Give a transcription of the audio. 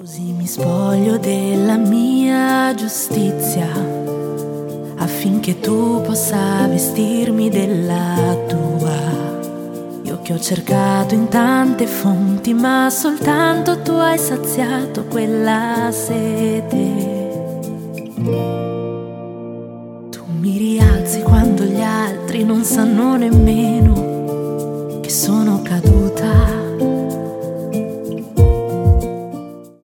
Così mi spoglio della mia giustizia, affinché tu possa vestirmi della tua. Io che ho cercato in tante fonti, ma soltanto tu hai saziato quella sete. Tu mi rialzi quando gli altri non sanno nemmeno che sono caduta.